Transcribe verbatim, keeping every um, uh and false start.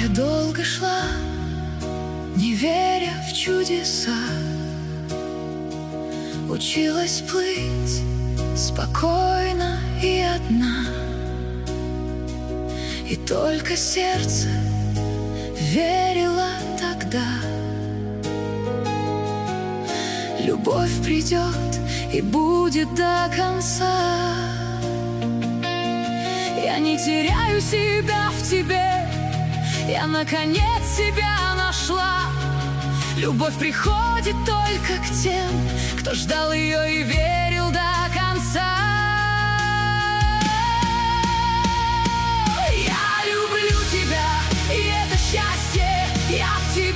Я долго шла, не веря в чудеса, училась плыть спокойно и одна. И только сердце верило тогда: любовь придет и будет до конца. Я не теряю себя в тебе, я наконец себя нашла. Любовь приходит только к тем, кто ждал ее и верил до конца. Я люблю тебя, и это счастье, я в тебе.